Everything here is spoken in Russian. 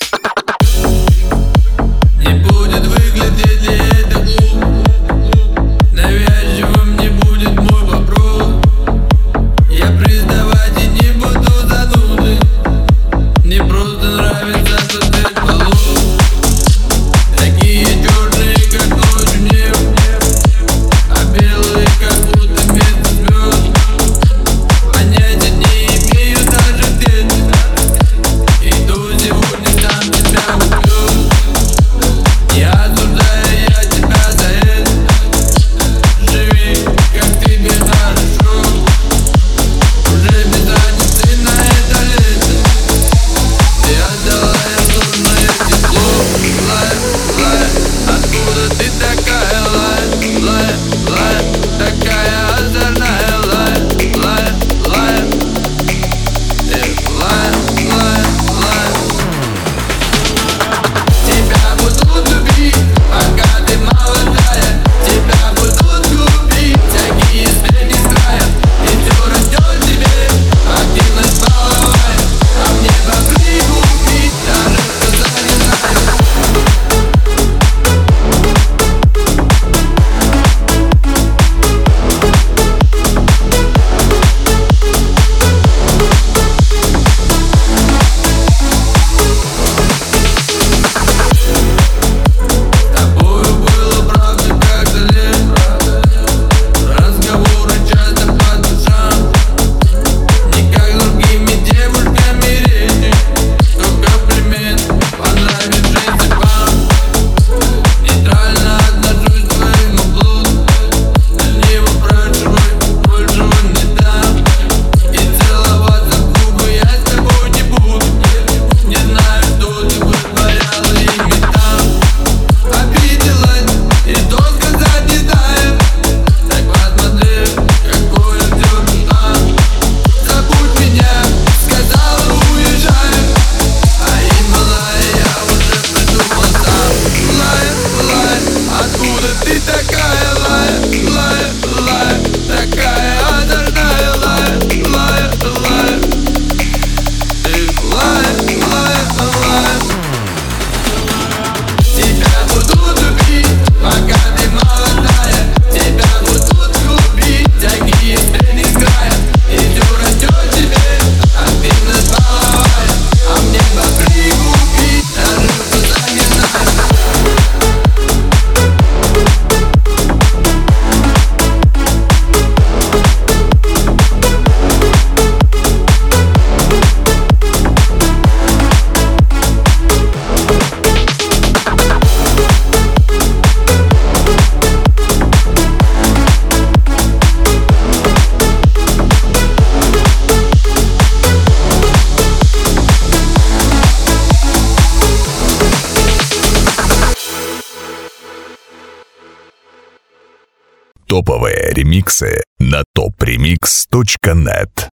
Не будет выглядеть ли это глупо? Навязчивым не будет мой вопрос. Я признавать и не буду занудой. Мне просто нравится тот цвет волос. Такие черные, как ночью небо, а белые, как будто вместо звезд. Понятия не имею даже где ты. Иду сегодня сам тебя убью. Не осуждаю я тебя за это. Живи, как тебе хорошо. Уже без разницы на это лето. Ты отдала им нужное тепло. Лай, лай, откуда ты такая? Лай, лай, лай, такая озорная. Лай, лай, лай, лай, лай, лай. Тебя будут любить, пока ты молодая. Тебя будут любить всякие сплетни с края. И все растет тебе, активность половая. А мне по крику убить, даже сказать не знаю. Тобою было правда как-то лето. Разговоры часто по душам. Не как другими девушками речи. Что комплимент понравившийся вам. Нейтрально отношусь к твоему блуду. Лениво спрашивай, большего не дам. И целоваться в губы я с тобой не буду. Не знаю, что ты вытворяла ими там. Обиделась, и то сказать не знаю. Так посмотри, какое все там. Забудь меня, сказала уезжаю. А им была, я уже придумал сам. Лай, лай, откуда ты такая? Лай, лай, лай, такая озорная. Лай, лай, лай, лай, лай, лай. Тебя будут любить, пока ты молодая. Тебя будут любить всякие сплетни с края. И все растет тебе, активность половая. А мне по крику убить, даже в глаза не знаю. Топовые ремиксы на topremix.net.